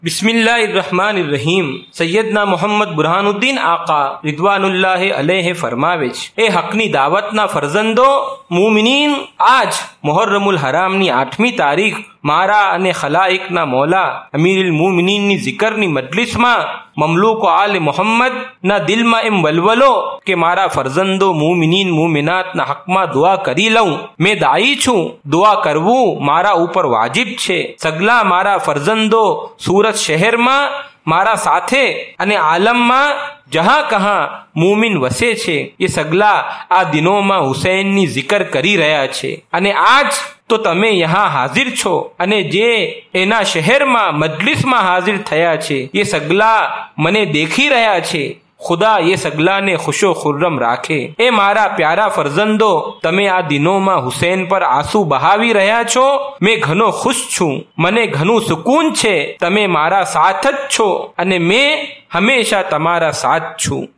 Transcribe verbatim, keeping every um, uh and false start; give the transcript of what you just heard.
બિસ્મિલ્લાહિર્રહમાનિર્રહીમ। સૈયદના મોહમ્મદ બુરહાનુદ્દીન આકા રિદવાનુલ્લાહ અલૈહ ફરમાવે છે, એ હકની દાવતના ફરજંદો મુમિનીન, આજ મુહર્રમુલ હરામની આઠમી તારીખ મારા અને ખલાઇકના મૌલા અમીરુલ મુમિનીનની zikરની મજલિસમાં મમલુકો આલે મોહમ્મદ ના દિલમાં એમ વલવલો કે મારા ફરજંદો મુમિનીન મુમિનાતના હકમાં દુઆ કરી લઉં। મેં દાઈ છું, દુઆ કરવું મારા ઉપર વાજિબ છે। સગલા મારા ફરજંદો સુરત શહેરમાં મારા સાથે અને આલમમાં જહાં કહાં મુમિન વસે છે, એ સગલા આ દિનોમાં હુસૈનની zikર કરી રહ્યા છે। અને આજ તો તમે યહાં હાજર છો અને જે એના શહેરમાં મજલિસમાં હાજર થયા છે, એ સગલા મને દેખી રહ્યા છે। ખુદા એ સગલાને ખુશો ખુર્રમ રાખે। એ મારા પ્યારા ફરજંદો, તમે આ દિનોમાં હુસૈન પર આંસુ બહાવી રહ્યા છો, મેં ઘણો ખુશ છું, મને ઘણું સુકૂન છે। તમે મારા સાથ જ છો અને મેં હંમેશા તમારા સાથ છું।